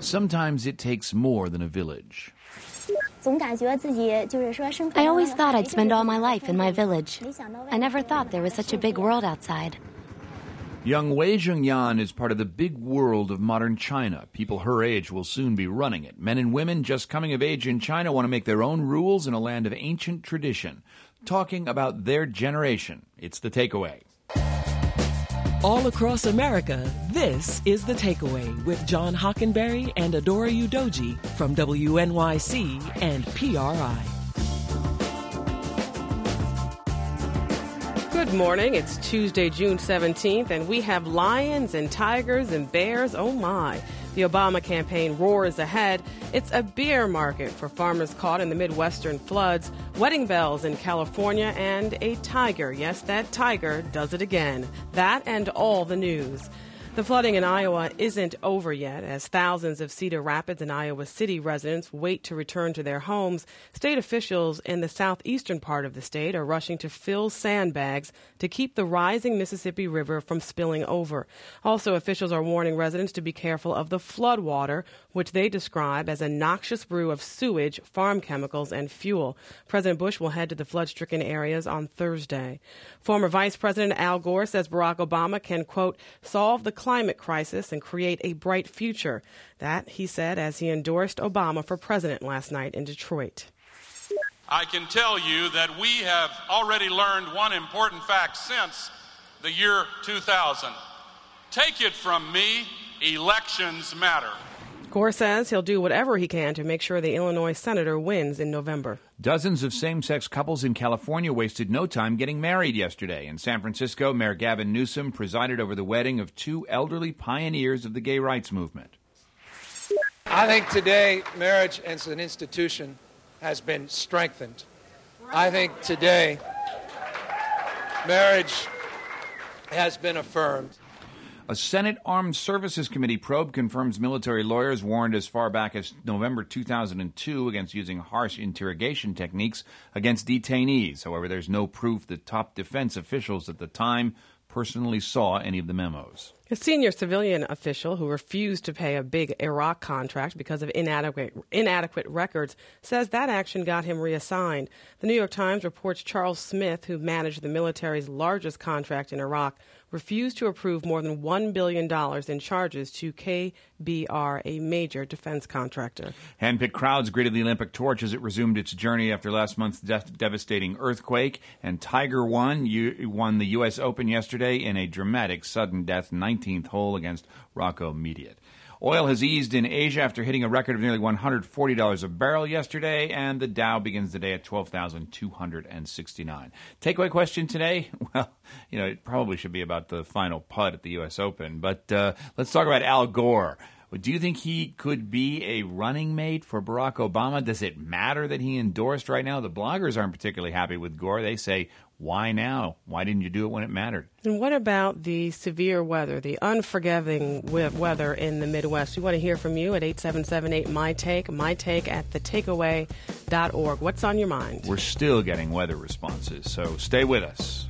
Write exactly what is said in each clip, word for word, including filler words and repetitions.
Sometimes it takes more than a village. I always thought I'd spend all my life in my village. I never thought there was such a big world outside. Young Wei Zhengyan is part of the big world of modern China. People her age will soon be running it. Men and women just coming of age in China want to make their own rules in a land of ancient tradition. Talking about their generation, it's The Takeaway. All across America, this is The Takeaway with John Hockenberry and Adora Udoji from W N Y C and P R I. Good morning. It's Tuesday, June seventeenth, and we have lions and tigers and bears. Oh, my. The Obama campaign roars ahead. It's a bear market for farmers caught in the Midwestern floods, wedding bells in California, and a tiger. Yes, that tiger does it again. That and all the news. The flooding in Iowa isn't over yet. As thousands of Cedar Rapids and Iowa City residents wait to return to their homes, state officials in the southeastern part of the state are rushing to fill sandbags to keep the rising Mississippi River from spilling over. Also, officials are warning residents to be careful of the flood water, which they describe as a noxious brew of sewage, farm chemicals, and fuel. President Bush will head to the flood-stricken areas on Thursday. Former Vice President Al Gore says Barack Obama can, quote, solve the climate crisis and create a bright future. That, he said, as he endorsed Obama for president last night in Detroit. I can tell you that we have already learned one important fact since the year two thousand. Take it from me, elections matter. Gore says he'll do whatever he can to make sure the Illinois senator wins in November. Dozens of same-sex couples in California wasted no time getting married yesterday. In San Francisco, Mayor Gavin Newsom presided over the wedding of two elderly pioneers of the gay rights movement. I think today marriage as an institution has been strengthened. I think today marriage has been affirmed. A Senate Armed Services Committee probe confirms military lawyers warned as far back as November two thousand two against using harsh interrogation techniques against detainees. However, there's no proof that top defense officials at the time personally saw any of the memos. A senior civilian official who refused to pay a big Iraq contract because of inadequate, inadequate records says that action got him reassigned. The New York Times reports Charles Smith, who managed the military's largest contract in Iraq, refused to approve more than one billion dollars in charges to K B R, a major defense contractor. Handpicked crowds greeted the Olympic torch as it resumed its journey after last month's de- devastating earthquake. And Tiger won, U- won the U S Open yesterday in a dramatic sudden death nineteenth hole against Rocco Mediate. Oil has eased in Asia after hitting a record of nearly one hundred forty dollars a barrel yesterday, and the Dow begins the day at twelve thousand two hundred sixty-nine. Takeaway question today? Well, you know, it probably should be about the final putt at the U S Open, but uh, let's talk about Al Gore. Do you think he could be a running mate for Barack Obama? Does it matter that he endorsed right now? The bloggers aren't particularly happy with Gore. They say, why now? Why didn't you do it when it mattered? And what about the severe weather, the unforgiving weather in the Midwest? We want to hear from you at eight seven seven eight, M Y Take, my take at the takeaway dot org. What's on your mind? We're still getting weather responses, so stay with us.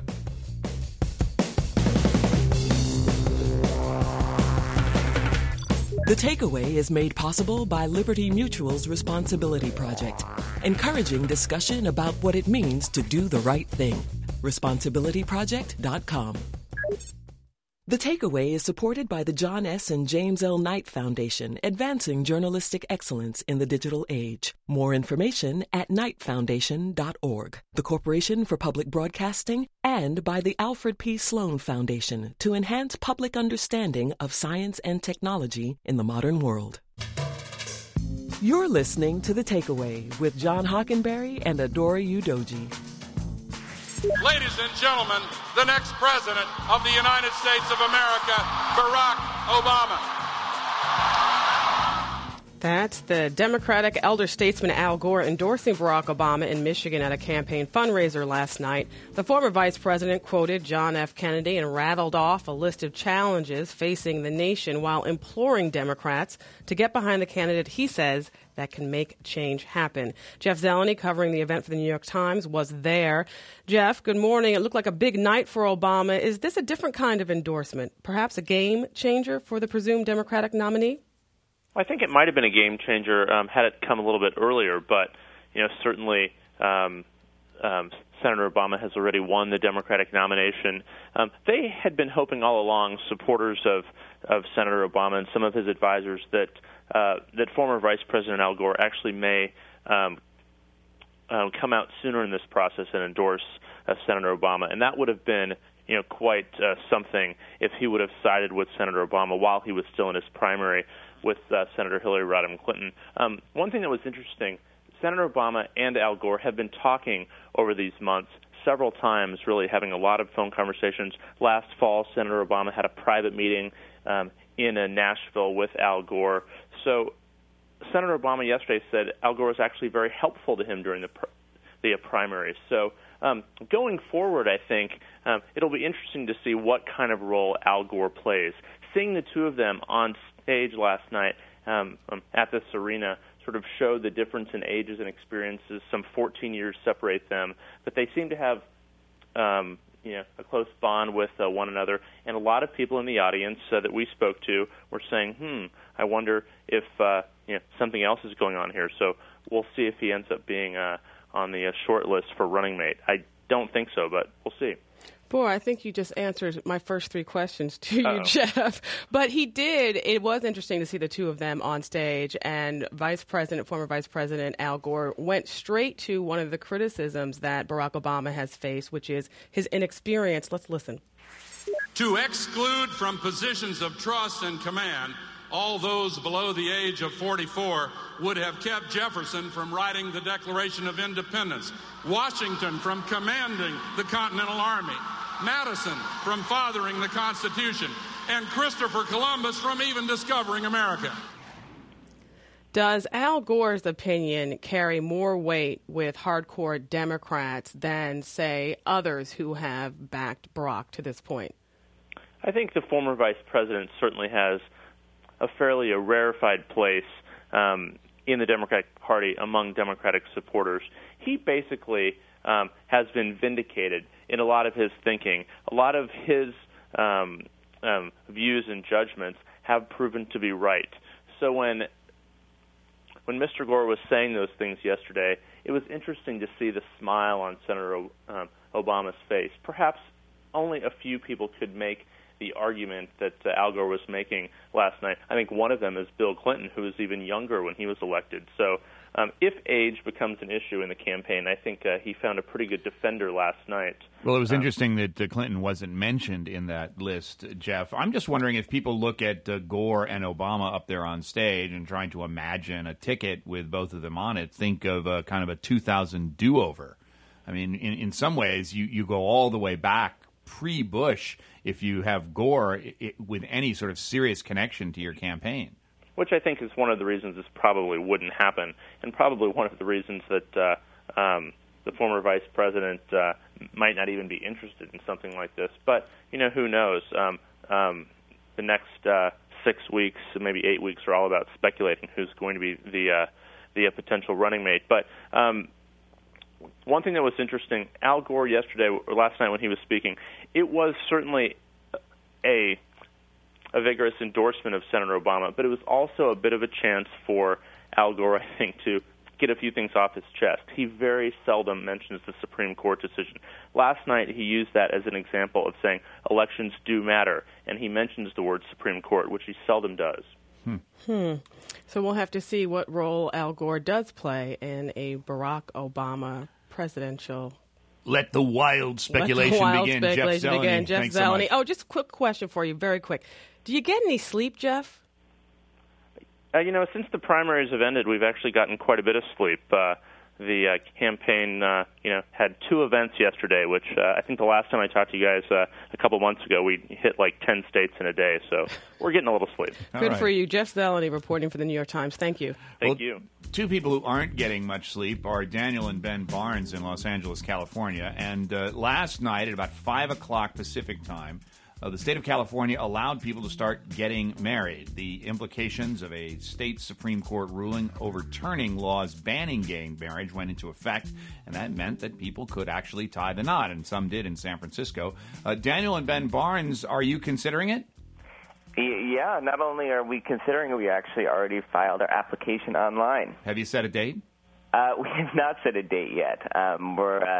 The Takeaway is made possible by Liberty Mutual's Responsibility Project, encouraging discussion about what it means to do the right thing. responsibility project dot com. The Takeaway is supported by the John S. and James L. Knight Foundation, advancing journalistic excellence in the digital age. More information at knight foundation dot org. The Corporation for Public Broadcasting, and by the Alfred P. Sloan Foundation to enhance public understanding of science and technology in the modern world. You're listening to The Takeaway with John Hockenberry and Adora Udoji. Ladies and gentlemen, the next president of the United States of America, Barack Obama. That's the Democratic elder statesman Al Gore endorsing Barack Obama in Michigan at a campaign fundraiser last night. The former vice president quoted John F. Kennedy and rattled off a list of challenges facing the nation while imploring Democrats to get behind the candidate he says that can make change happen. Jeff Zeleny, covering the event for the New York Times, was there. Jeff, good morning. It looked like a big night for Obama. Is this a different kind of endorsement, perhaps a game changer for the presumed Democratic nominee? Well, I think it might have been a game changer um, had it come a little bit earlier, but you know, certainly um, um, Senator Obama has already won the Democratic nomination. Um, they had been hoping all along, supporters of, of Senator Obama and some of his advisors, that uh, that former Vice President Al Gore actually may um, um, come out sooner in this process and endorse uh, Senator Obama, and that would have been, you know, quite uh, something if he would have sided with Senator Obama while he was still in his primary with uh, Senator Hillary Rodham Clinton. Um, one thing that was interesting, Senator Obama and Al Gore have been talking over these months several times, really having a lot of phone conversations. Last fall, Senator Obama had a private meeting um, in uh, Nashville with Al Gore. So Senator Obama yesterday said Al Gore was actually very helpful to him during the, pr- the uh, primaries. So um, going forward, I think um, it'll be interesting to see what kind of role Al Gore plays. Seeing the two of them on stage last night um, um, at this arena sort of showed the difference in ages and experiences. Some fourteen years separate them, but they seem to have um, you know, a close bond with uh, one another. And a lot of people in the audience uh, that we spoke to were saying, hmm, I wonder if uh, you know, something else is going on here. So we'll see if he ends up being uh, on the uh, short list for running mate. I don't think so, but we'll see. Boy, I think you just answered my first three questions to you, Uh-oh. Jeff. But he did. It was interesting to see the two of them on stage. And Vice President, former Vice President Al Gore went straight to one of the criticisms that Barack Obama has faced, which is his inexperience. Let's listen. To exclude from positions of trust and command all those below the age of forty-four would have kept Jefferson from writing the Declaration of Independence, Washington from commanding the Continental Army, Madison from fathering the Constitution, and Christopher Columbus from even discovering America. Does Al Gore's opinion carry more weight with hardcore Democrats than, say, others who have backed Barack to this point? I think the former vice president certainly has a fairly a rarefied place um, in the Democratic Party among Democratic supporters. He basically um, has been vindicated in a lot of his thinking. A lot of his um, um, views and judgments have proven to be right. So when when Mister Gore was saying those things yesterday, it was interesting to see the smile on Senator um, Obama's face. Perhaps only a few people could make the argument that uh, Al Gore was making last night. I think one of them is Bill Clinton, who was even younger when he was elected. So um, if age becomes an issue in the campaign, I think uh, he found a pretty good defender last night. Well, it was um, interesting that uh, Clinton wasn't mentioned in that list, Jeff. I'm just wondering if people look at uh, Gore and Obama up there on stage and trying to imagine a ticket with both of them on it, think of a kind of a two thousand do-over. I mean, in, in some ways, you, you go all the way back pre-Bush if you have Gore it, with any sort of serious connection to your campaign. Which I think is one of the reasons this probably wouldn't happen, and probably one of the reasons that uh, um, the former vice president uh, might not even be interested in something like this. But, you know, who knows? Um, um, the next uh, six weeks, maybe eight weeks, are all about speculating who's going to be the, uh, the uh, potential running mate. But um, one thing that was interesting, Al Gore yesterday, or last night when he was speaking, it was certainly a a vigorous endorsement of Senator Obama, but it was also a bit of a chance for Al Gore, I think, to get a few things off his chest. He very seldom mentions the Supreme Court decision. Last night he used that as an example of saying elections do matter, and he mentions the word Supreme Court, which he seldom does. Hmm. hmm. So we'll have to see what role Al Gore does play in a Barack Obama presidential. Let the wild speculation Let the wild begin. Speculation Jeff Zeleny. begin. Jeff Thanks Zeleny. so Oh, just a quick question for you, very quick. Do you get any sleep, Jeff? Uh, you know, since the primaries have ended, we've actually gotten quite a bit of sleep. Uh, the uh, campaign, uh, you know, had two events yesterday, which uh, I think the last time I talked to you guys uh, a couple months ago, we hit like ten states in a day. So we're getting a little sleep. Good right. for you. Jeff Zeleny reporting for the New York Times. Thank you. Thank well, you. Two people who aren't getting much sleep are Daniel and Ben Barnes in Los Angeles, California. And uh, last night at about five o'clock Pacific time, Uh, the state of California allowed people to start getting married. The implications of a state Supreme Court ruling overturning laws banning gay marriage went into effect, and that meant that people could actually tie the knot, and some did in San Francisco. Uh, Daniel and Ben Barnes, are you considering it? Yeah, not only are we considering it, we actually already filed our application online. Have you set a date? Uh, we have not set a date yet. Um, we're uh,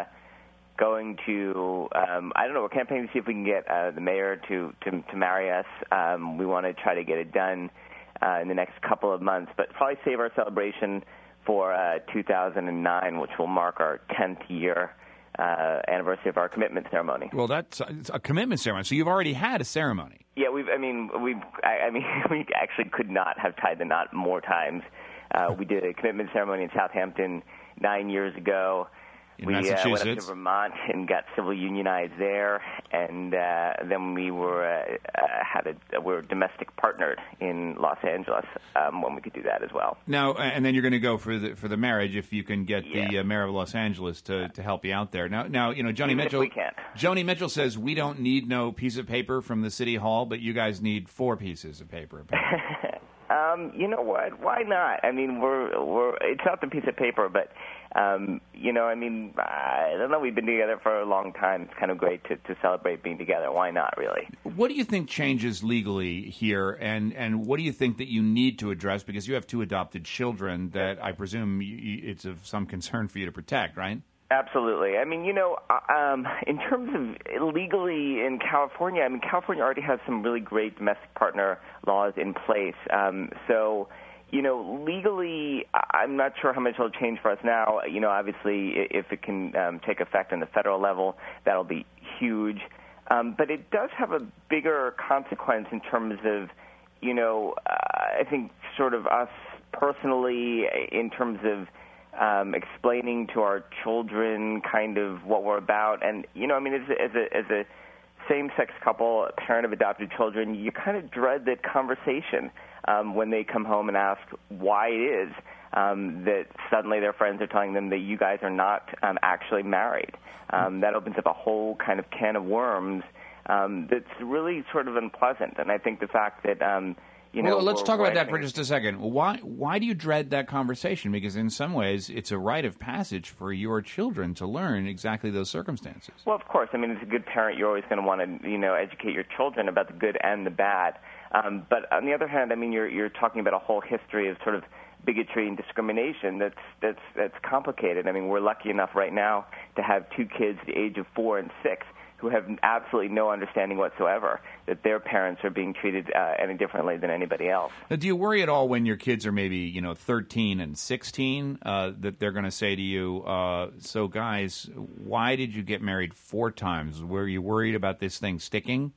going to, um, I don't know, we're campaigning to see if we can get uh, the mayor to, to, to marry us. Um, we want to try to get it done uh, in the next couple of months, but probably save our celebration for uh, two thousand nine, which will mark our tenth year uh, anniversary of our commitment ceremony. Well, that's it's a commitment ceremony, so you've already had a ceremony. Yeah, we've. I mean, we've. I, I mean, we actually could not have tied the knot more times. Uh, we did a commitment ceremony in Southampton nine years ago. In we uh, went up Massachusetts. to Vermont and got civil unionized there, and uh, then we were uh, uh, had a we were domestic partnered in Los Angeles um, when we could do that as well. Now, and then you're going to go for the for the marriage if you can get Yeah. the uh, mayor of Los Angeles to, to help you out there. Now, now you know Joni Even if Mitchell. we can't. Joni Mitchell says we don't need no piece of paper from the city hall, but you guys need four pieces of paper. apparently. Um, you know what? Why not? I mean, we're we're. It's not the piece of paper, but um, you know, I mean, I don't know. We've been together for a long time. It's kind of great to, to celebrate being together. Why not? Really. What do you think changes legally here, and, and what do you think that you need to address? Because you have two adopted children that I presume you, you, it's of some concern for you to protect, right? Absolutely. I mean, you know, um, in terms of legally in California, I mean, California already has some really great domestic partner laws in place. Um, so, you know, legally, I'm not sure how much it'll change for us now. You know, obviously, if it can um, take effect on the federal level, that'll be huge. Um, but it does have a bigger consequence in terms of, you know, uh, I think sort of us personally in terms of Um, explaining to our children kind of what we're about. And, you know, I mean, as a, as a, as a same-sex couple, a parent of adopted children, you kind of dread that conversation um, when they come home and ask why it is um, that suddenly their friends are telling them that you guys are not um, actually married. Um, that opens up a whole kind of can of worms um, that's really sort of unpleasant. And I think the fact that um, You know, well, let's we're, talk we're about that for entering- just a second. Why why do you dread that conversation? Because in some ways, it's a rite of passage for your children to learn exactly those circumstances. Well, of course. I mean, as a good parent, you're always going to want to, you know, educate your children about the good and the bad. Um, but on the other hand, I mean, you're you're talking about a whole history of sort of bigotry and discrimination that's that's that's complicated. I mean, we're lucky enough right now to have two kids the age of four and six who have absolutely no understanding whatsoever that their parents are being treated uh, any differently than anybody else. Now, do you worry at all when your kids are maybe, you know, thirteen and sixteen, uh, that they're going to say to you, uh, so guys, why did you get married four times? Were you worried about this thing sticking?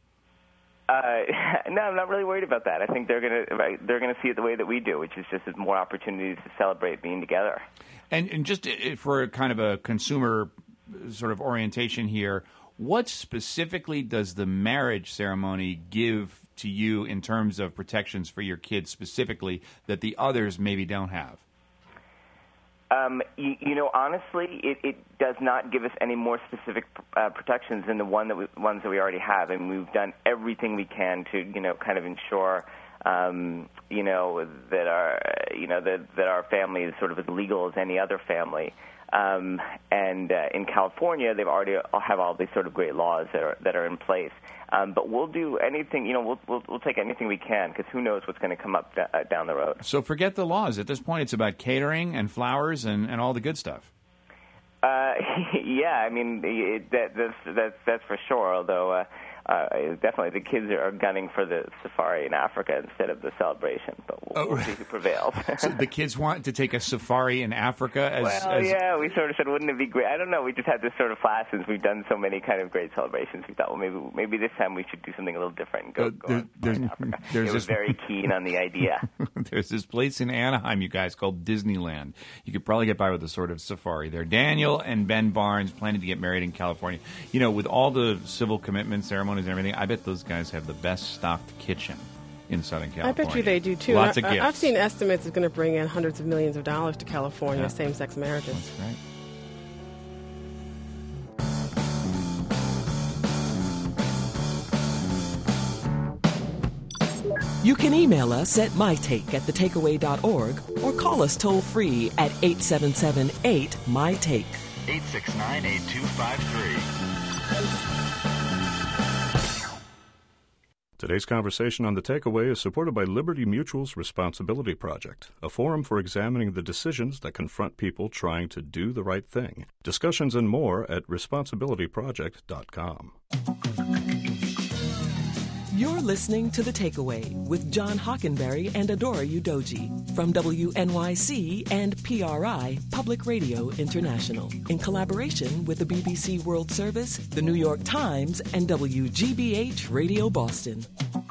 Uh, no, I'm not really worried about that. I think they're going to they're going to see it the way that we do, which is just more opportunities to celebrate being together. And, and just for kind of a consumer sort of orientation here, what specifically does the marriage ceremony give to you in terms of protections for your kids specifically that the others maybe don't have? Um, you, you know, honestly, it, it does not give us any more specific uh, protections than the one that we, ones that we already have. I mean, we've done everything we can to, you know, kind of ensure, um, you know, that our, you know, that that our family is sort of as legal as any other family. Um, and uh, in California, they've already have all these sort of great laws that are that are in place. Um, but we'll do anything, you know, we'll we'll, we'll take anything we can because who knows what's going to come up d- uh, down the road. So forget the laws. At this point, it's about catering and flowers and, and all the good stuff. Uh, yeah, I mean, it, that, that's, that's, that's for sure, although uh, uh, definitely the kids are gunning for the safari in Africa instead of the celebration, but we'll, Oh. we'll see who prevails. So the kids want to take a safari in Africa? As, well, as yeah, we sort of said, wouldn't it be great? I don't know, we just had this sort of flash since we've done so many kind of great celebrations. We thought, well, maybe maybe this time we should do something a little different and go, Uh, go there- on there's- in Africa. there's They were this- very keen on the idea. There's this place in Anaheim, you guys, called Disneyland. You could probably get by with a sort of safari there. Daniel and Ben Barnes planning to get married in California. You know, with all the civil commitment ceremonies and everything, I bet those guys have the best stocked kitchen in Southern California. I bet you they do, too. Lots I, of gifts. I've seen estimates it's going to bring in hundreds of millions of dollars to California, Yeah. same-sex marriages. That's right. You can email us at mytake at thetakeaway dot org or call us toll-free at eight seven seven eight M Y Take. eight six nine, eight two five three. Today's conversation on The Takeaway is supported by Liberty Mutual's Responsibility Project, a forum for examining the decisions that confront people trying to do the right thing. Discussions and more at responsibility project dot com. You're listening to The Takeaway with John Hockenberry and Adora Udoji from W N Y C and P R I, Public Radio International, in collaboration with the B B C World Service, the New York Times, and W G B H Radio Boston.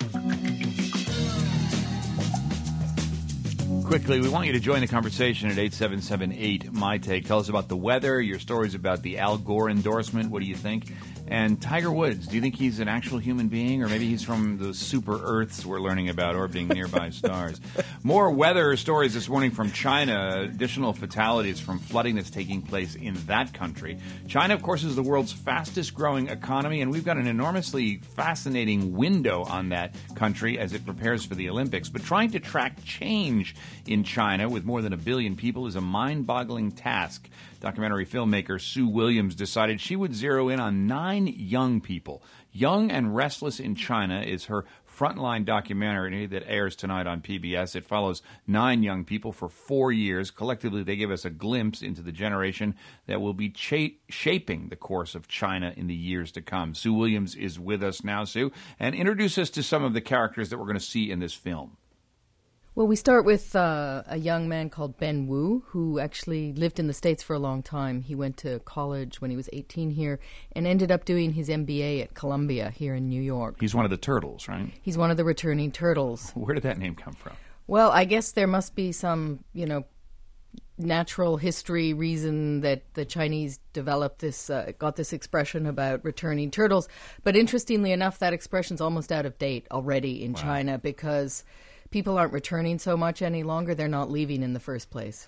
Quickly, we want you to join the conversation at eight seven seven eight, M Y Take. Tell us about the weather, your stories about the Al Gore endorsement. What do you think? And Tiger Woods, do you think he's an actual human being, or maybe he's from the super Earths we're learning about orbiting nearby stars? More weather stories this morning from China, additional fatalities from flooding that's taking place in that country. China, of course, is the world's fastest growing economy, and we've got an enormously fascinating window on that country as it prepares for the Olympics. But trying to track change in China with more than a billion people is a mind-boggling task. Documentary filmmaker Sue Williams decided she would zero in on nine young people. Young and Restless in China is her frontline documentary that airs tonight on P B S. It follows nine young people for four years. Collectively, they give us a glimpse into the generation that will be cha- shaping the course of China in the years to come. Sue Williams is with us now, Sue, and introduce us to some of the characters that we're going to see in this film. Well, we start with uh, a young man called Ben Wu, who actually lived in the States for a long time. He went to college when he was eighteen here and ended up doing his M B A at Columbia here in New York. He's one of the turtles, right? He's one of the returning turtles. Where did that name come from? Well, I guess there must be some, you know, natural history reason that the Chinese developed this, uh, got this expression about returning turtles. But interestingly enough, that expression's almost out of date already in wow. China because people aren't returning so much any longer. They're not leaving in the first place.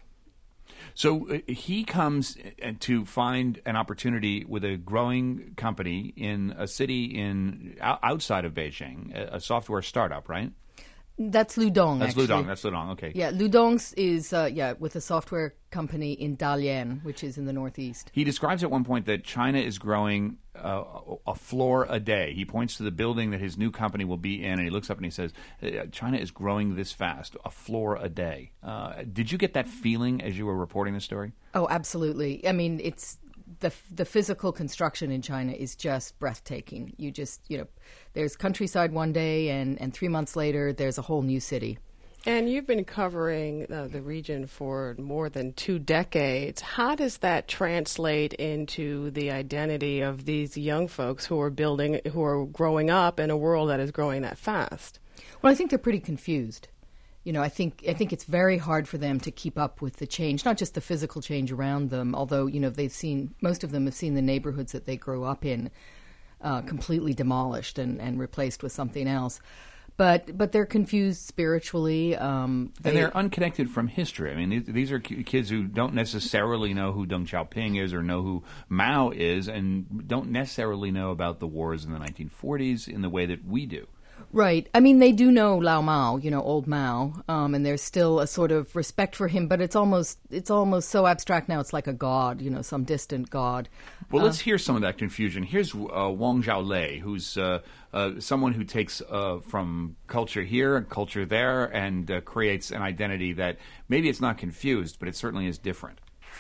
So uh, he comes to find an opportunity with a growing company in a city in outside of Beijing, a, a software startup, right? That's Ludong, That's actually. Ludong. That's Ludong, okay. Yeah, Ludong is, uh, yeah, with a software company in Dalian, which is in the northeast. He describes at one point that China is growing uh, a floor a day. He points to the building that his new company will be in, and he looks up and he says, China is growing this fast, a floor a day. Uh, did you get that feeling as you were reporting the story? Oh, absolutely. I mean, it's the the physical construction in China is just breathtaking. You just, you know, there's countryside one day, and, and three months later, there's a whole new city. And you've been covering uh, the region for more than two decades. How does that translate into the identity of these young folks who are building, who are growing up in a world that is growing that fast? Well, I think they're pretty confused. You know, I think I think it's very hard for them to keep up with the change, not just the physical change around them, although, you know, they've seen, most of them have seen the neighborhoods that they grew up in uh, completely demolished and, and replaced with something else. But but they're confused spiritually. Um, they, and they're unconnected from history. I mean, these, these are kids who don't necessarily know who Deng Xiaoping is or know who Mao is and don't necessarily know about the wars in the nineteen forties in the way that we do. Right. I mean, they do know Lao Mao, you know, old Mao, um, and there's still a sort of respect for him, but it's almost it's almost so abstract now, it's like a god, you know, some distant god. Well, uh, let's hear some of that confusion. Here's uh, Wang Xiaolei, who's uh, uh, someone who takes uh, from culture here and culture there and uh, creates an identity that maybe it's not confused, but it certainly is different.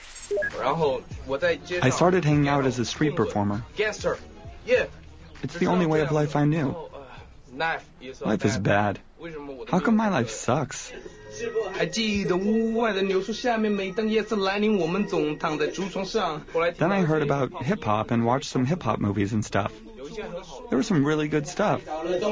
I started hanging out as a street performer. It's the only way of life I knew. Life is bad. How come my life sucks? Then I heard about hip-hop and watched some hip-hop movies and stuff. There was some really good stuff.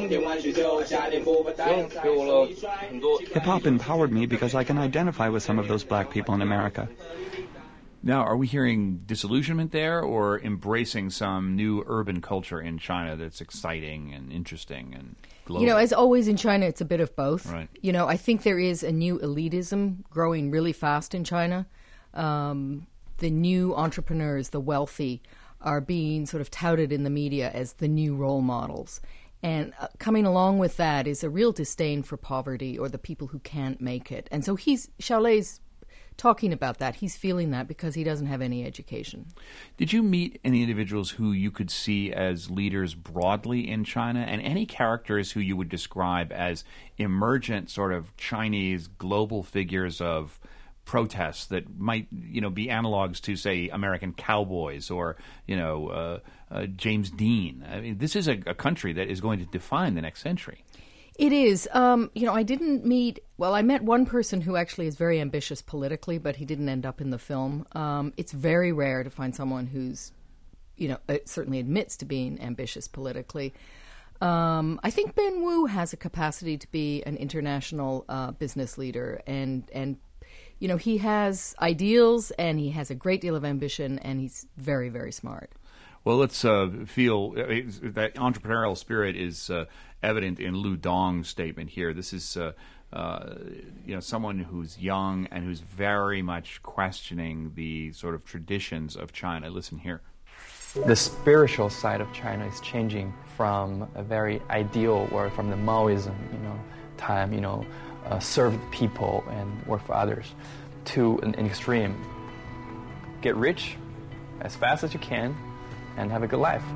Hip-hop empowered me because I can identify with some of those black people in America. Now, are we hearing disillusionment there or embracing some new urban culture in China that's exciting and interesting and global? You know, as always in China, it's a bit of both. Right. You know, I think there is a new elitism growing really fast in China. Um, the new entrepreneurs, the wealthy, are being sort of touted in the media as the new role models. And uh, coming along with that is a real disdain for poverty or the people who can't make it. And so he's Xiaolei's talking about that. He's feeling that because he doesn't have any education. Did you meet any individuals who you could see as leaders broadly in China, and any characters who you would describe as emergent sort of Chinese global figures of protests that might, you know, be analogs to, say, American cowboys or, you know, uh, uh, James Dean? I mean, this is a, a country that is going to define the next century. It is. Um, you know, I didn't meet, well, I met one person who actually is very ambitious politically, but he didn't end up in the film. Um, it's very rare to find someone who's, you know, uh, certainly admits to being ambitious politically. Um, I think Ben Wu has a capacity to be an international uh, business leader, and, and, you know, he has ideals and he has a great deal of ambition, and he's very, very smart. Well, let's uh, feel uh, that entrepreneurial spirit is uh, evident in Lu Dong's statement here. This is, uh, uh, you know, someone who's young and who's very much questioning the sort of traditions of China. Listen here. The spiritual side of China is changing from a very ideal, or from the Maoism, you know, time, you know, uh, serve people and work for others, to an, an extreme. Get rich as fast as you can and have a good life.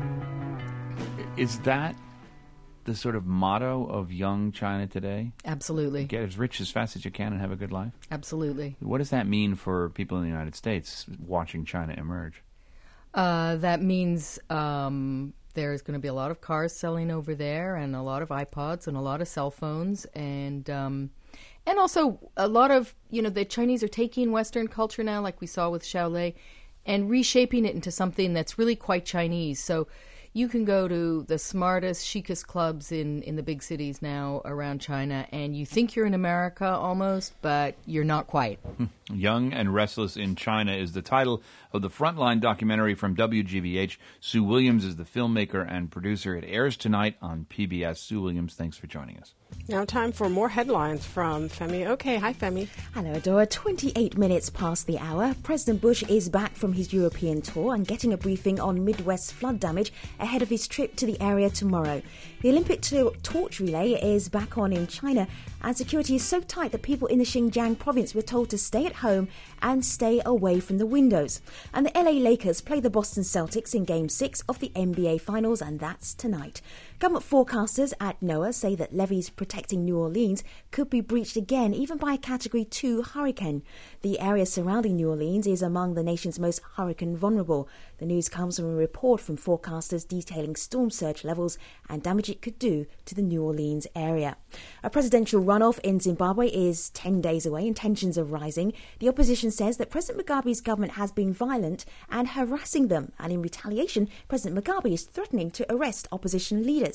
Is that the sort of motto of young China today? Absolutely. Get as rich as fast as you can and have a good life? Absolutely. What does that mean for people in the United States watching China emerge? Uh, that means um, there's going to be a lot of cars selling over there, and a lot of iPods, and a lot of cell phones, and um, and also a lot of, you know, the Chinese are taking Western culture now, like we saw with Shaolei, and reshaping it into something that's really quite Chinese. So you can go to the smartest, chicest clubs in, in the big cities now around China, and you think you're in America almost, but you're not quite. Young and Restless in China is the title of the Frontline documentary from W G B H. Sue Williams is the filmmaker and producer. It airs tonight on P B S. Sue Williams, thanks for joining us. Now time for more headlines from Femi. Okay, hi Femi. Hello, Adora. twenty-eight minutes past the hour. President Bush is back from his European tour and getting a briefing on Midwest flood damage ahead of his trip to the area tomorrow. The Olympic to- torch relay is back on in China, and security is so tight that people in the Xinjiang province were told to stay at home and stay away from the windows. And the L A Lakers play the Boston Celtics in Game six of the N B A Finals, and that's tonight. Government forecasters at NOAA say that levees protecting New Orleans could be breached again, even by a Category two hurricane. The area surrounding New Orleans is among the nation's most hurricane vulnerable. The news comes from a report from forecasters detailing storm surge levels and damage it could do to the New Orleans area. A presidential runoff in Zimbabwe is ten days away and tensions are rising. The opposition says that President Mugabe's government has been violent and harassing them, and in retaliation, President Mugabe is threatening to arrest opposition leaders.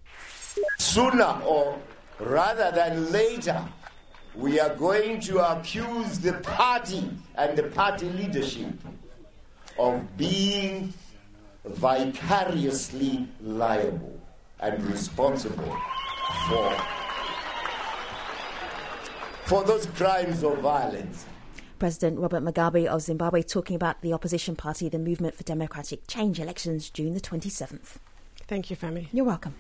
Sooner or rather than later, we are going to accuse the party and the party leadership of being vicariously liable and responsible for, for those crimes of violence. President Robert Mugabe of Zimbabwe talking about the opposition party, the Movement for Democratic Change, elections June the twenty-seventh. Thank you, Femi. You're welcome.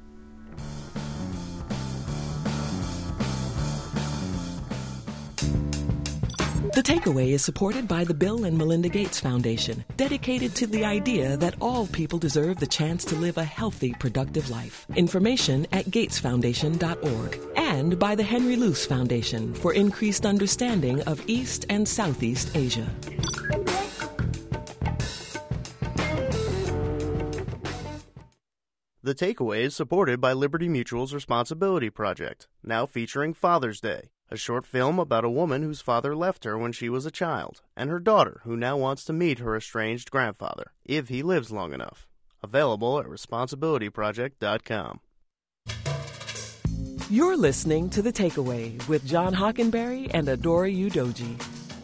The Takeaway is supported by the Bill and Melinda Gates Foundation, dedicated to the idea that all people deserve the chance to live a healthy, productive life. Information at gates foundation dot org. And by the Henry Luce Foundation for increased understanding of East and Southeast Asia. The Takeaway is supported by Liberty Mutual's Responsibility Project, now featuring Father's Day, a short film about a woman whose father left her when she was a child, and her daughter who now wants to meet her estranged grandfather, if he lives long enough. Available at responsibility project dot com. You're listening to The Takeaway with John Hockenberry and Adora Udoji.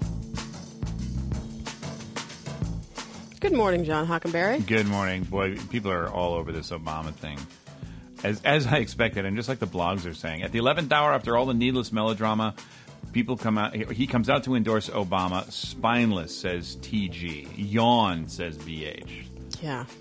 Good morning, John Hockenberry. Good morning. Boy, people are all over this Obama thing. As as I expected, and just like the blogs are saying, at the eleventh hour, after all the needless melodrama, people come out. He comes out to endorse Obama. Spineless, says T G. Yawn, says B H. Yeah.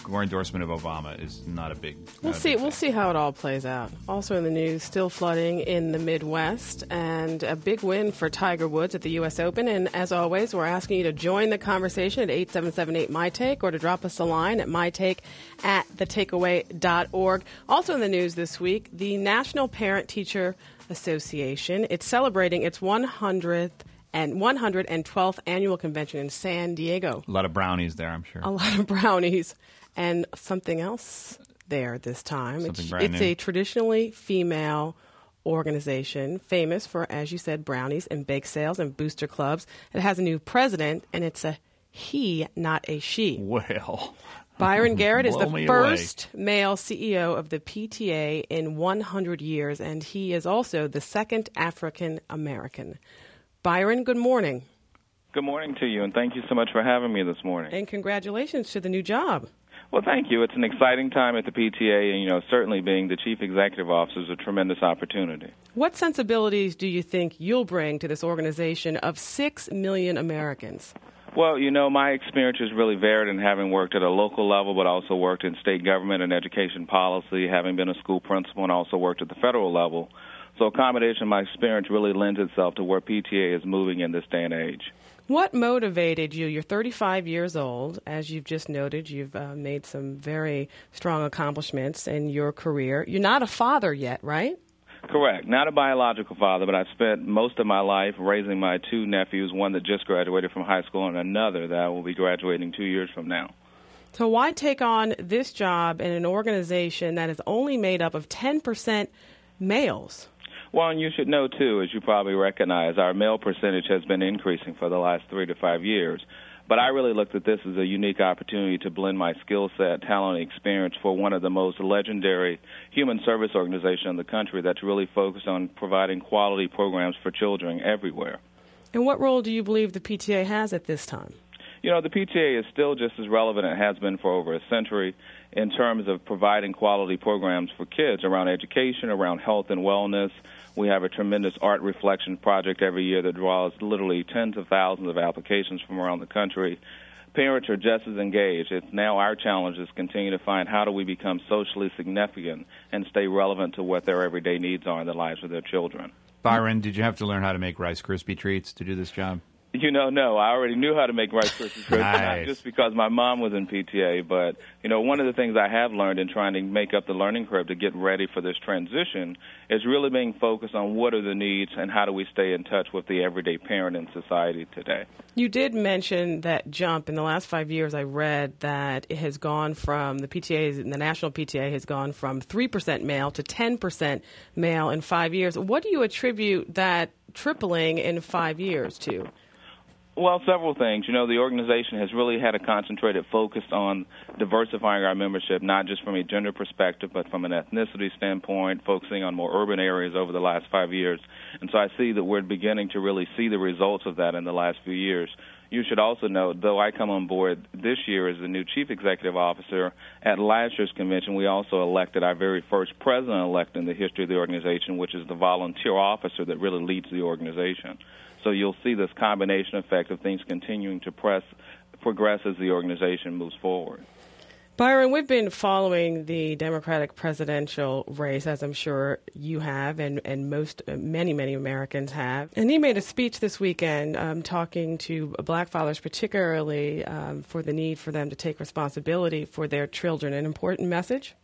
or endorsement of Obama is not a big. We'll not a see. big We'll thing. see how it all plays out. Also in the news, still flooding in the Midwest, and a big win for Tiger Woods at the U S Open. And as always, we're asking you to join the conversation at eight seven seven eight my take, or to drop us a line at mytake at the takeaway dot org. Also in the news this week, the National Parent Teacher Association. It's celebrating its one hundredth and one hundred twelfth annual convention in San Diego. A lot of brownies there, I'm sure. A lot of brownies and something else there this time. Something it's brand it's new. a traditionally female organization famous for, as you said, brownies and bake sales and booster clubs. It has a new president, and it's a he, not a she. Well, Byron Garrett is blow the me first male C E O of the P T A in one hundred years, and he is also the second African American. Byron, good morning. Good morning to you, and thank you so much for having me this morning. And congratulations to the new job. Well, thank you. It's an exciting time at the P T A, and, you know, certainly being the chief executive officer is a tremendous opportunity. What sensibilities do you think you'll bring to this organization of six million Americans? Well, you know, my experience is really varied in having worked at a local level, but also worked in state government and education policy, having been a school principal, and also worked at the federal level. So a combination of my experience really lends itself to where P T A is moving in this day and age. What motivated you? You're thirty-five years old. As you've just noted, you've uh, made some very strong accomplishments in your career. You're not a father yet, right? Correct. Not a biological father, but I've spent most of my life raising my two nephews, one that just graduated from high school and another that will be graduating two years from now. So why take on this job in an organization that is only made up of ten percent males? Well, and you should know, too, as you probably recognize, our male percentage has been increasing for the last three to five years. But I really looked at this as a unique opportunity to blend my skill set, talent, and experience for one of the most legendary human service organizations in the country that's really focused on providing quality programs for children everywhere. And what role do you believe the P T A has at this time? You know, the P T A is still just as relevant as it has been for over a century in terms of providing quality programs for kids around education, around health and wellness. We have a tremendous art reflection project every year that draws literally tens of thousands of applications from around the country. Parents are just as engaged. It's now our challenge is continue to find how do we become socially significant and stay relevant to what their everyday needs are in the lives of their children. Byron, did you have to learn how to make Rice Krispie treats to do this job? You know, no, I already knew how to make Rice Krispie treats, Nice. not just because my mom was in P T A, but, you know, one of the things I have learned in trying to make up the learning curve to get ready for this transition is really being focused on what are the needs and how do we stay in touch with the everyday parent in society today. You did mention that jump. In the last five years, I read that it has gone from, the P T A, the national P T A has gone from three percent male to ten percent male in five years. What do you attribute that tripling in five years to? Well, several things. You know, the organization has really had a concentrated focus on diversifying our membership, not just from a gender perspective, but from an ethnicity standpoint, focusing on more urban areas over the last five years. And so I see that we're beginning to really see the results of that in the last few years. You should also note, though I come on board this year as the new chief executive officer, at last year's convention, we also elected our very first president-elect in the history of the organization, which is the volunteer officer that really leads the organization. So you'll see this combination effect of things continuing to press, progress as the organization moves forward. Byron, we've been following the Democratic presidential race, as I'm sure you have, and, and most, uh, many, many Americans have. And he made a speech this weekend um, talking to black fathers, particularly um, for the need for them to take responsibility for their children. An important message?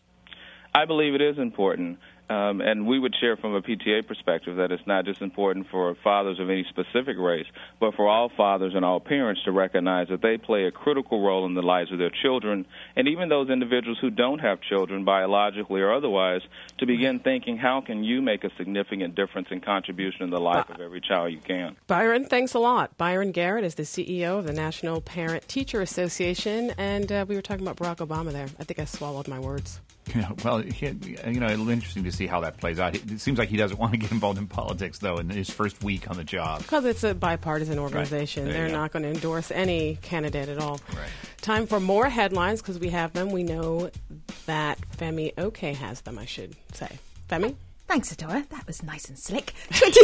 I believe it is important. Um, and we would share from a P T A perspective that it's not just important for fathers of any specific race, but for all fathers and all parents to recognize that they play a critical role in the lives of their children, and even those individuals who don't have children, biologically or otherwise, to begin thinking, how can you make a significant difference and contribution in the life of every child you can? Byron, thanks a lot. Byron Garrett is the C E O of the National Parent Teacher Association, and uh, we were talking about Barack Obama there. I think I swallowed my words. Yeah, well, he, you know, it's interesting to see how that plays out. It seems like he doesn't want to get involved in politics, though, in his first week on the job. Because it's a bipartisan organization. Right. They're not going to endorse any candidate at all. Right. Time for more headlines, because we have them. We know that Femi Oke has them, I should say. Femi? Thanks, Adora. That was nice and slick. twenty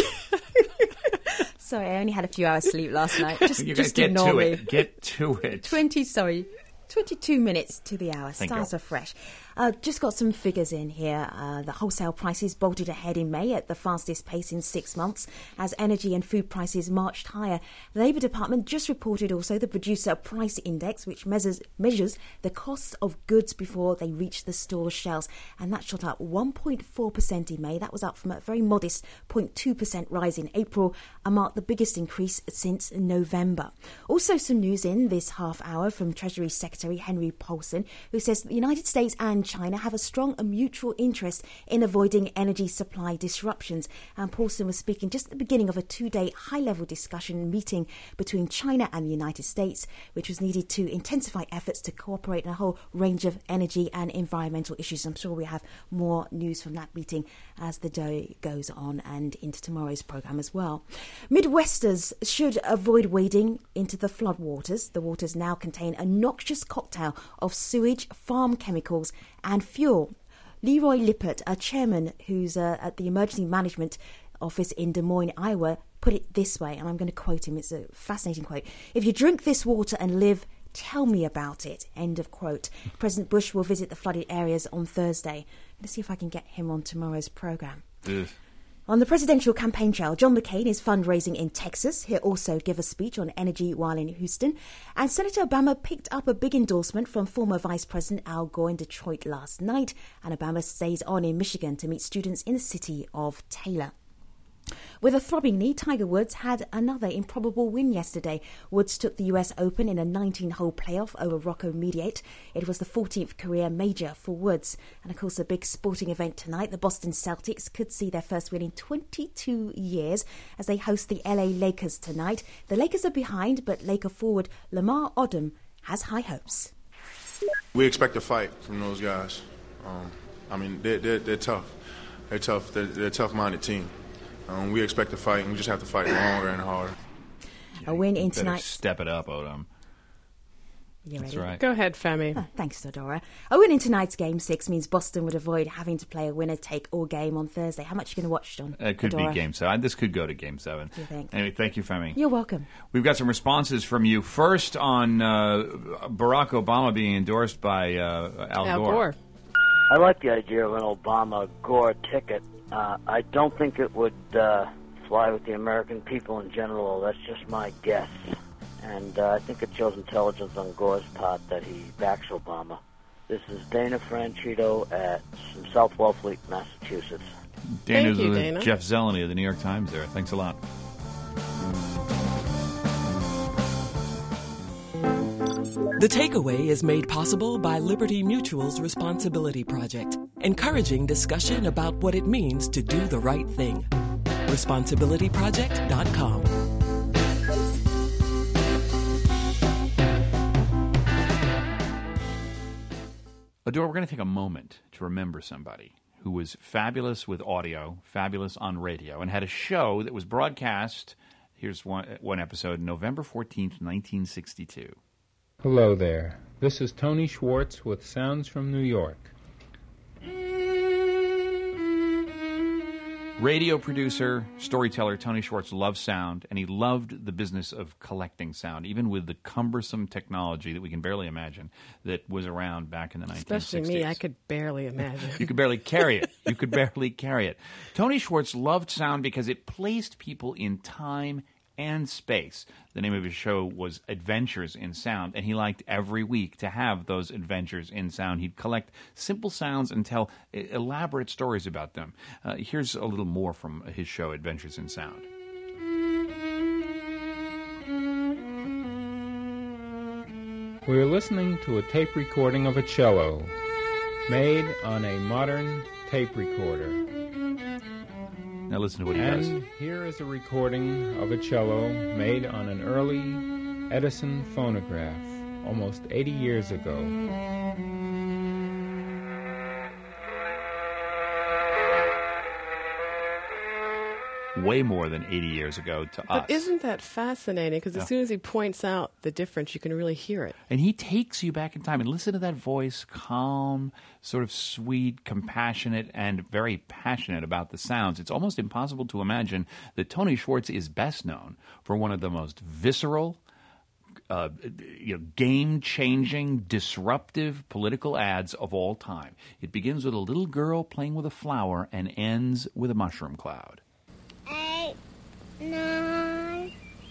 Sorry, I only had a few hours sleep last night. Just, you just get ignore to me. it. Get to it. twenty, sorry. twenty-two minutes to the hour. Thank Stars you. are fresh. Uh, just got some figures in here. Uh, the wholesale prices bolted ahead in May at the fastest pace in six months as energy and food prices marched higher. The Labour Department just reported also the Producer Price Index, which measures, measures the costs of goods before they reach the store shelves. And that shot up one point four percent in May. That was up from a very modest zero point two percent rise in April and marked the biggest increase since November. Also some news in this half hour from Treasury Secretary Henry Paulson, who says that the United States and China have a strong and mutual interest in avoiding energy supply disruptions. And Paulson was speaking just at the beginning of a two-day high-level discussion meeting between China and the United States, which was needed to intensify efforts to cooperate in a whole range of energy and environmental issues. I'm sure we have more news from that meeting as the day goes on and into tomorrow's programme as well. Midwesters should avoid wading into the floodwaters. The waters now contain a noxious cocktail of sewage, farm chemicals and fuel. Leroy Lippert, a chairman who's uh, at the Emergency Management Office in Des Moines, Iowa, put it this way, and I'm going to quote him. It's a fascinating quote. "If you drink this water and live, tell me about it." End of quote. President Bush will visit the flooded areas on Thursday. Let's see if I can get him on tomorrow's programme. Ugh. On the presidential campaign trail, John McCain is fundraising in Texas. He'll also give a speech on energy while in Houston. And Senator Obama picked up a big endorsement from former Vice President Al Gore in Detroit last night. And Obama stays on in Michigan to meet students in the city of Taylor. With a throbbing knee, Tiger Woods had another improbable win yesterday. Woods took the U S Open in a nineteen-hole playoff over Rocco Mediate. It was the fourteenth career major for Woods. And of course, a big sporting event tonight. The Boston Celtics could see their first win in twenty-two years as they host the L A Lakers tonight. The Lakers are behind, but Laker forward Lamar Odom has high hopes. We expect a fight from those guys. Um, I mean, they're, they're, they're tough. They're tough. They're, they're a tough-minded team. Um, we expect to fight, and we just have to fight longer and harder. A win in Better tonight. step it up, Odom. You That's ready? right. Go ahead, Femi. Oh, thanks, Dodora. A win in tonight's Game six means Boston would avoid having to play a winner-take-all game on Thursday. How much are you going to watch, John? It could Dodora? be Game seven. This could go to Game seven. Do you think? Anyway, thank you, Femi. You're welcome. We've got some responses from you. First on uh, Barack Obama being endorsed by uh, Al, Al Gore. Gore. I like the idea of an Obama-Gore ticket. Uh, I don't think it would uh, fly with the American people in general. That's just my guess. And uh, I think it shows intelligence on Gore's part that he backs Obama. This is Dana Franchito at South Wellfleet, Massachusetts. Dana's Thank you, with Dana. Jeff Zeleny of the New York Times there. Thanks a lot. The Takeaway is made possible by Liberty Mutual's Responsibility Project, encouraging discussion about what it means to do the right thing. responsibility project dot com. Adora, we're going to take a moment to remember somebody who was fabulous with audio, fabulous on radio, and had a show that was broadcast, here's one, one episode, November fourteenth, nineteen sixty-two. Hello there. This is Tony Schwartz with Sounds from New York. Radio producer, storyteller Tony Schwartz loved sound, and he loved the business of collecting sound, even with the cumbersome technology that we can barely imagine that was around back in the nineteen sixties. Especially me, I could barely imagine. You could barely carry it. You could barely carry it. Tony Schwartz loved sound because it placed people in time and space. The name of his show was Adventures in Sound, and he liked every week to have those adventures in sound. He'd collect simple sounds and tell elaborate stories about them. Uh, here's a little more from his show, Adventures in Sound. We're listening to a tape recording of a cello made on a modern tape recorder. Now listen to what he and does. Here is a recording of a cello made on an early Edison phonograph almost eighty years ago. Way more than eighty years ago to But us. isn't that fascinating? Because Yeah. as soon as he points out the difference, you can really hear it. And he takes you back in time. And listen to that voice, calm, sort of sweet, compassionate, and very passionate about the sounds. It's almost impossible to imagine that Tony Schwartz is best known for one of the most visceral, uh, you know, game-changing, disruptive political ads of all time. It begins with a little girl playing with a flower and ends with a mushroom cloud. Eight, nine,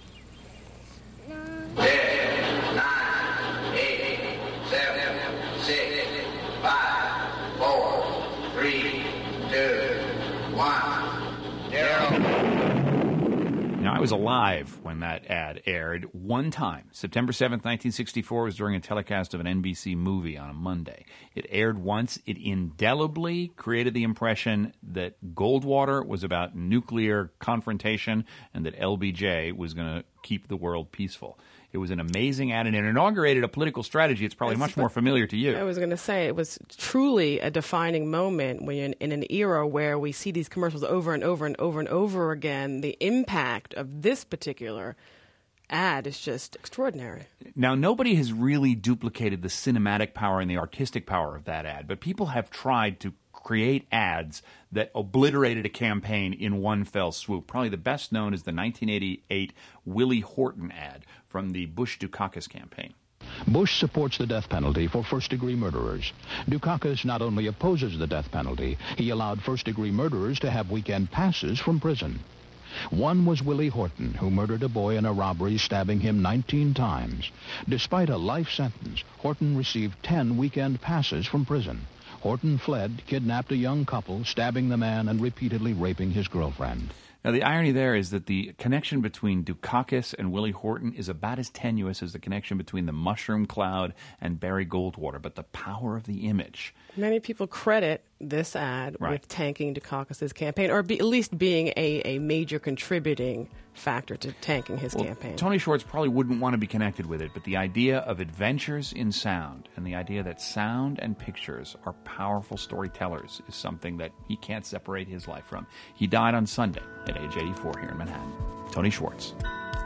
nine. Ten, nine, eight, seven, six, five, four, three, two, one, zero. Now, I was alive when that ad aired one time. September seventh, nineteen sixty-four was during a telecast of an N B C movie on a Monday. It aired once. It indelibly created the impression that Goldwater was about nuclear confrontation and that L B J was going to keep the world peaceful. It was an amazing ad, and it inaugurated a political strategy. It's probably much more familiar to you. I was going to say, it was truly a defining moment when you're in, in an era where we see these commercials over and over and over and over again. The impact of this particular ad is just extraordinary. Now, nobody has really duplicated the cinematic power and the artistic power of that ad, but people have tried to create ads that obliterated a campaign in one fell swoop. Probably the best known is the nineteen eighty-eight Willie Horton ad from the Bush-Dukakis campaign. Bush supports the death penalty for first-degree murderers. Dukakis not only opposes the death penalty, he allowed first-degree murderers to have weekend passes from prison. One was Willie Horton, who murdered a boy in a robbery, stabbing him nineteen times. Despite a life sentence, Horton received ten weekend passes from prison. Horton fled, kidnapped a young couple, stabbing the man and repeatedly raping his girlfriend. Now, the irony there is that the connection between Dukakis and Willie Horton is about as tenuous as the connection between the mushroom cloud and Barry Goldwater, but the power of the image. Many people credit this ad Right. with tanking Dukakis' campaign, or be, at least being a, a major contributing factor to tanking his Well, campaign. Tony Schwartz probably wouldn't want to be connected with it, but the idea of adventures in sound and the idea that sound and pictures are powerful storytellers is something that he can't separate his life from. He died on Sunday at age eighty-four here in Manhattan. Tony Schwartz.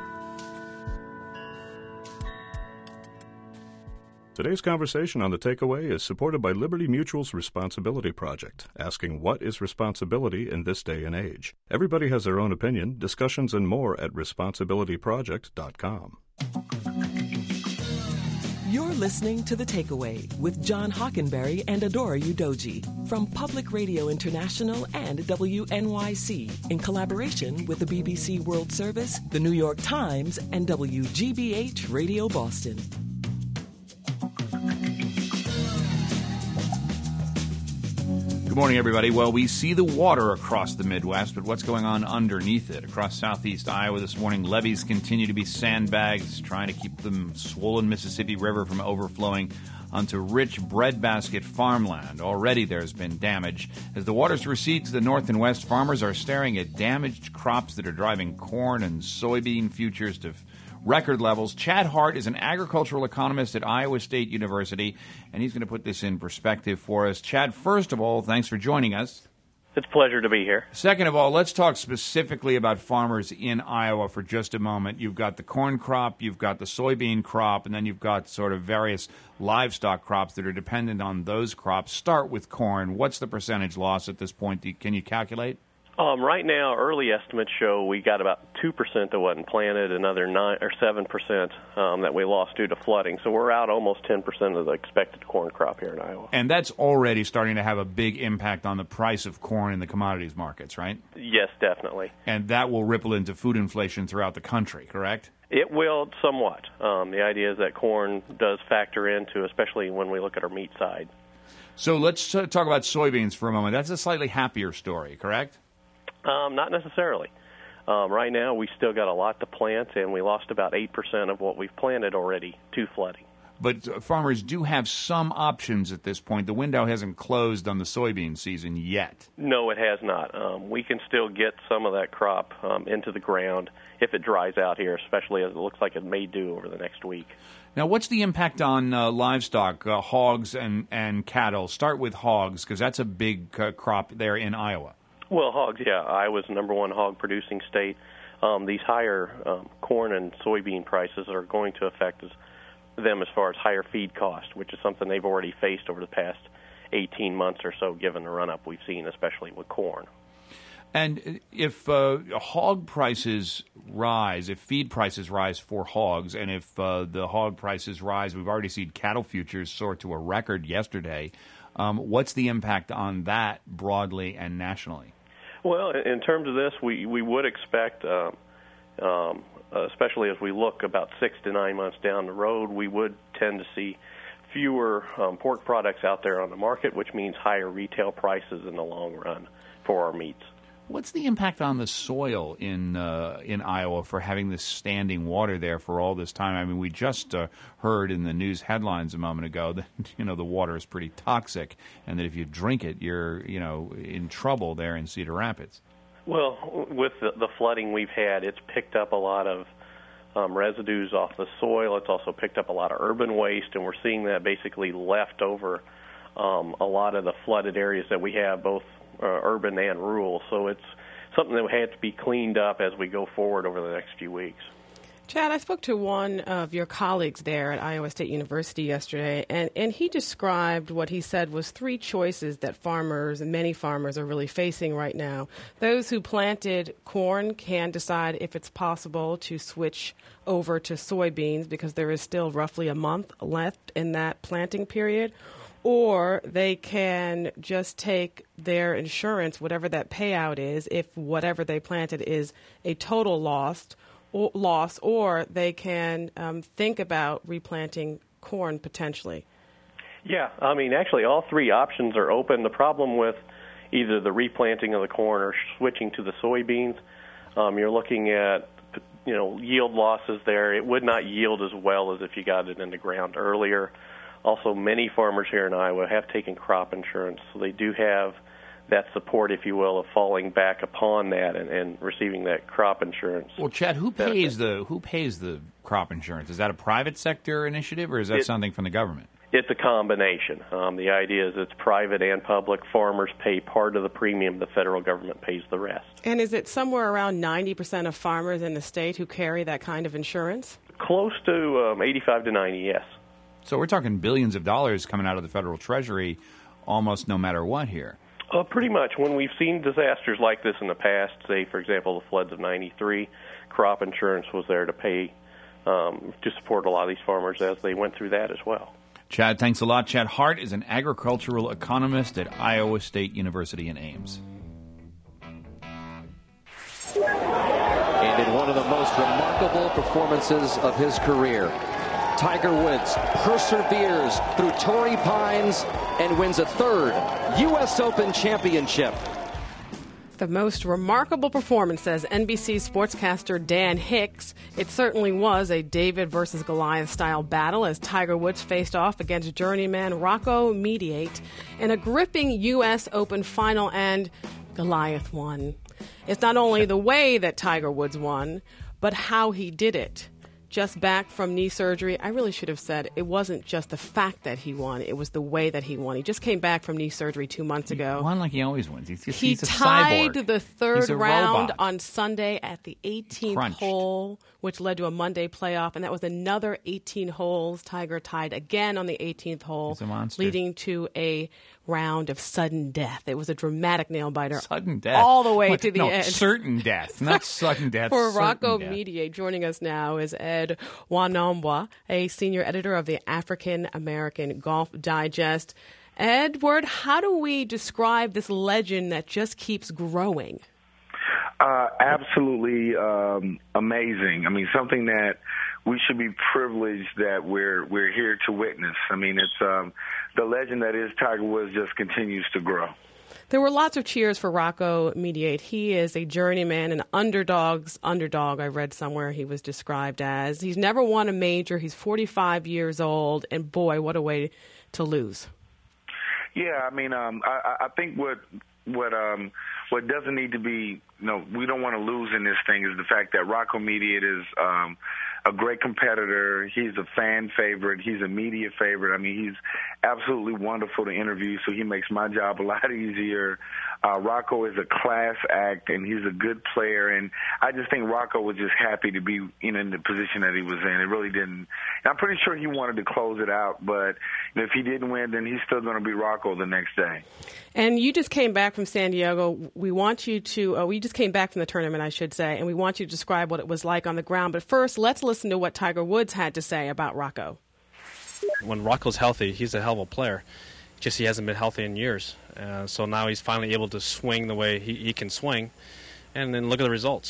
Today's conversation on The Takeaway is supported by Liberty Mutual's Responsibility Project, asking what is responsibility in this day and age. Everybody has their own opinion. Discussions and more at responsibility project dot com. You're listening to The Takeaway with John Hockenberry and Adora Udoji from Public Radio International and W N Y C in collaboration with the B B C World Service, the New York Times, and W G B H Radio Boston. Good morning, everybody. Well, we see the water across the Midwest, but what's going on underneath it? Across southeast Iowa this morning, levees continue to be sandbags, trying to keep the swollen Mississippi River from overflowing onto rich breadbasket farmland. Already there's been damage. As the waters recede to the north and west, farmers are staring at damaged crops that are driving corn and soybean futures to record levels. Chad Hart is an agricultural economist at Iowa State University, and he's going to put this in perspective for us. Chad, first of all, thanks for joining us. It's a pleasure to be here. Second of all, let's talk specifically about farmers in Iowa for just a moment. You've got the corn crop, you've got the soybean crop, and then you've got sort of various livestock crops that are dependent on those crops. Start with corn. What's the percentage loss at this point? Can you calculate? Um, right now, early estimates show we got about two percent that wasn't planted, another nine or seven percent um, that we lost due to flooding. So we're out almost ten percent of the expected corn crop here in Iowa. And that's already starting to have a big impact on the price of corn in the commodities markets, right? Yes, definitely. And that will ripple into food inflation throughout the country, correct? It will somewhat. Um, the idea is that corn does factor into, especially when we look at our meat side. So let's uh, talk about soybeans for a moment. That's a slightly happier story, correct? Um, not necessarily. Um, right now, we still got a lot to plant, and we lost about eight percent of what we've planted already to flooding. But uh, farmers do have some options at this point. The window hasn't closed on the soybean season yet. No, it has not. Um, we can still get some of that crop um, into the ground if it dries out here, especially as it looks like it may do over the next week. Now, what's the impact on uh, livestock, uh, hogs and, and cattle? Start with hogs, because that's a big uh, crop there in Iowa. Well, hogs, yeah. Iowa's the number one hog-producing state. Um, these higher um, corn and soybean prices are going to affect us, them as far as higher feed costs, which is something they've already faced over the past eighteen months or so, given the run-up we've seen, especially with corn. And if uh, hog prices rise, if feed prices rise for hogs, and if uh, the hog prices rise, we've already seen cattle futures soar to a record yesterday. Um, what's the impact on that broadly and nationally? Well, in terms of this, we, we would expect, um, um, especially as we look about six to nine months down the road, we would tend to see fewer um, pork products out there on the market, which means higher retail prices in the long run for our meats. What's the impact on the soil in uh, in Iowa for having this standing water there for all this time? I mean, we just uh, heard in the news headlines a moment ago that you know the water is pretty toxic, and that if you drink it, you're you know in trouble there in Cedar Rapids. Well, with the, the flooding we've had, it's picked up a lot of um, residues off the soil. It's also picked up a lot of urban waste, and we're seeing that basically left over um, a lot of the flooded areas that we have, both Uh, urban and rural. So it's something that had to be cleaned up as we go forward over the next few weeks. Chad, I spoke to one of your colleagues there at Iowa State University yesterday, and, and he described what he said was three choices that farmers, and many farmers, are really facing right now. Those who planted corn can decide if it's possible to switch over to soybeans because there is still roughly a month left in that planting period. Or they can just take their insurance, whatever that payout is, if whatever they planted is a total loss, or, loss, or they can um, think about replanting corn potentially. Yeah, I mean, actually, all three options are open. The problem with either the replanting of the corn or switching to the soybeans, um, you're looking at, you know, yield losses there. It would not yield as well as if you got it in the ground earlier. Also, many farmers here in Iowa have taken crop insurance, so they do have that support, if you will, of falling back upon that and, and receiving that crop insurance. Well, Chad, who pays the who pays the crop insurance? Is that a private sector initiative, or is that it, something from the government? It's a combination. Um, the idea is it's private and public. Farmers pay part of the premium. The federal government pays the rest. And is it somewhere around ninety percent of farmers in the state who carry that kind of insurance? Close to um, eighty-five to ninety, yes. So we're talking billions of dollars coming out of the federal treasury almost no matter what here. Uh, pretty much. When we've seen disasters like this in the past, say, for example, the floods of ninety-three, crop insurance was there to pay, um, to support a lot of these farmers as they went through that as well. Chad, thanks a lot. Chad Hart is an agricultural economist at Iowa State University in Ames. And in one of the most remarkable performances of his career, Tiger Woods perseveres through Torrey Pines and wins a third U S Open championship. The most remarkable performance, says N B C sportscaster Dan Hicks. It certainly was a David versus Goliath style battle as Tiger Woods faced off against journeyman Rocco Mediate in a gripping U S Open final, and Goliath won. It's not only the way that Tiger Woods won, but how he did it. Just back from knee surgery. I really should have said it wasn't just the fact that he won, it was the way that he won. He just came back from knee surgery two months ago. He won like he always wins. He's, he's, he he's a tied cyborg. the third round robot. on Sunday at the eighteenth Crunched. hole, which led to a Monday playoff, and that was another eighteen holes. Tiger tied again on the eighteenth hole, He's a monster. leading to a round of sudden death. It was a dramatic nail-biter. Sudden death. All the way What? to the no, end. certain death, not sudden death. For certain Rocco death. Mediate, joining us now is Ed Wanambwa, a senior editor of the African American Golf Digest. Edward, how do we describe this legend that just keeps growing? Uh, absolutely um, amazing. I mean, something that we should be privileged that we're we're here to witness. I mean, it's um, the legend that is Tiger Woods just continues to grow. There were lots of cheers for Rocco Mediate. He is a journeyman, an underdog's underdog, I read somewhere he was described as. He's never won a major. He's forty-five years old, and boy, what a way to lose. Yeah, I mean, um, I, I think what what um, what doesn't need to be, you know, we don't want to lose in this thing is the fact that Rocco Mediate is um, a great competitor. He's a fan favorite. He's a media favorite. I mean, he's absolutely wonderful to interview, so he makes my job a lot easier. Uh, Rocco is a class act, and he's a good player. And I just think Rocco was just happy to be you know, in the position that he was in. It really didn't. And I'm pretty sure he wanted to close it out, but you know, if he didn't win, then he's still going to be Rocco the next day. And you just came back from San Diego. We want you to, uh, we just came back from the tournament, I should say, and we want you to describe what it was like on the ground. But first, let's listen to what Tiger Woods had to say about Rocco. When Rocco's healthy, he's a hell of a player. Just he hasn't been healthy in years. Uh, so now he's finally able to swing the way he, he can swing. And then look at the results.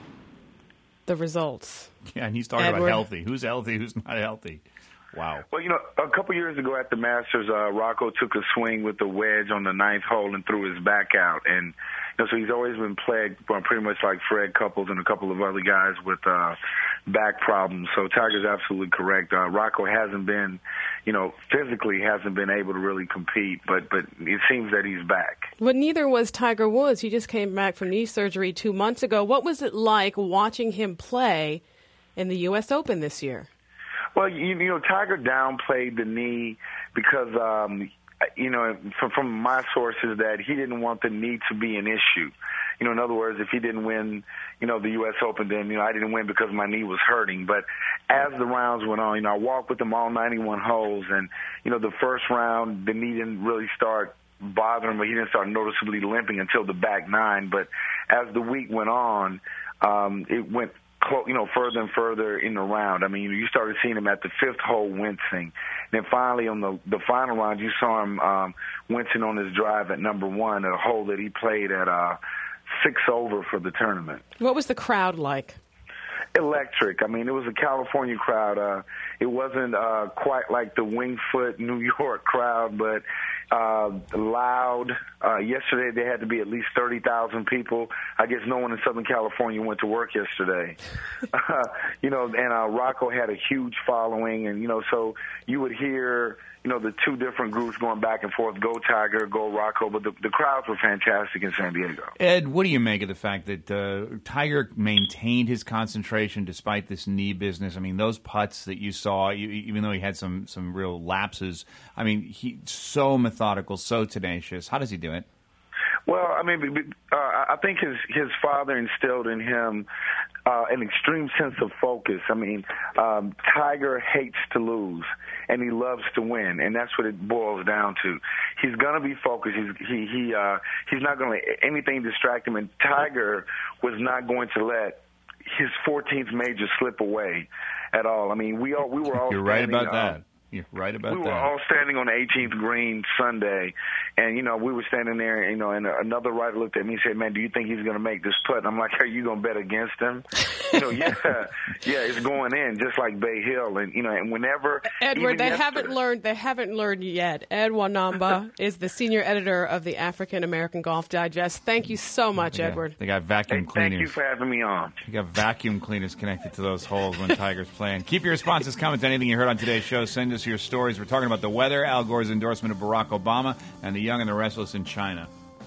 The results. Yeah, and he's talking Edward. about healthy. Who's healthy, who's not healthy? Wow. Well, you know, a couple years ago at the Masters, uh, Rocco took a swing with the wedge on the ninth hole and threw his back out. And you know, so he's always been plagued, pretty much like Fred Couples and a couple of other guys with uh, back problems. So Tiger's absolutely correct. Uh, Rocco hasn't been, you know, physically hasn't been able to really compete, but but it seems that he's back. But neither was Tiger Woods. He just came back from knee surgery two months ago. What was it like watching him play in the U S Open this year? Well, you, you know, Tiger downplayed the knee because, um, you know, from, from my sources that he didn't want the knee to be an issue. You know, in other words, if he didn't win, you know, the U S Open, then, you know, I didn't win because my knee was hurting. But as the rounds went on, you know, I walked with him all ninety-one holes. And, you know, the first round, the knee didn't really start bothering him, but he didn't start noticeably limping until the back nine. But as the week went on, um, it went you know, further and further in the round. I mean, you started seeing him at the fifth hole wincing. Then finally on the the final round, you saw him um, wincing on his drive at number one, at a hole that he played at uh, six over for the tournament. What was the crowd like? Electric. I mean, it was a California crowd. Uh, it wasn't uh, quite like the Winged Foot New York crowd, but uh, loud. Uh, yesterday they had to be at least thirty thousand people. I guess no one in Southern California went to work yesterday. uh, you know, and uh, Rocco had a huge following, and, you know, so you would hear, you know, the two different groups going back and forth, go Tiger, go Rocco, but the, the crowds were fantastic in San Diego. Ed, what do you make of the fact that uh, Tiger maintained his concentration despite this knee business? I mean, those putts that you saw, you, even though he had some, some real lapses, I mean, he so methodical, so tenacious. How does he do it? Well, I mean, uh, I think his his father instilled in him uh, an extreme sense of focus. I mean, um, Tiger hates to lose, and he loves to win, and that's what it boils down to. He's gonna be focused. He's he he uh, he's not gonna let anything distract him. And Tiger was not going to let his fourteenth major slip away at all. I mean, we all we were all You're right standing, about uh, that. You're right about we that. We were all standing on the eighteenth green Sunday, and, you know, we were standing there, you know, and another writer looked at me and said, man, do you think he's going to make this putt? And I'm like, are you going to bet against him? you know, yeah, yeah, it's going in, just like Bay Hill. And, you know, and whenever... Edward, they haven't learned, they haven't learned yet. Ed Wanamba is the senior editor of the African American Golf Digest. Thank you so much, they got, Edward. They got vacuum hey, cleaners. Thank you for having me on. You got vacuum cleaners connected to those holes when Tiger's playing. Keep your responses, comments, anything you heard on today's show. Send us your stories. We're talking about the weather, Al Gore's endorsement of Barack Obama, and the young and the restless in China.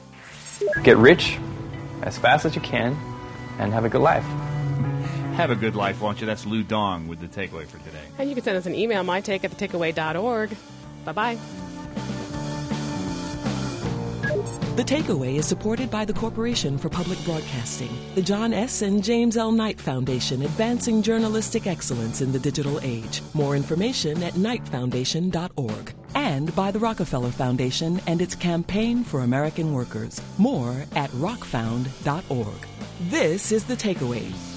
Get rich as fast as you can and have a good life. Have a good life, won't you? That's Lou Dong with the takeaway for today. And you can send us an email, mytake at the takeaway dot org. Bye-bye. The Takeaway is supported by the Corporation for Public Broadcasting, the John S. and James L. Knight Foundation, advancing journalistic excellence in the digital age. More information at knight foundation dot org. And by the Rockefeller Foundation and its Campaign for American Workers. More at rock found dot org. This is The Takeaway.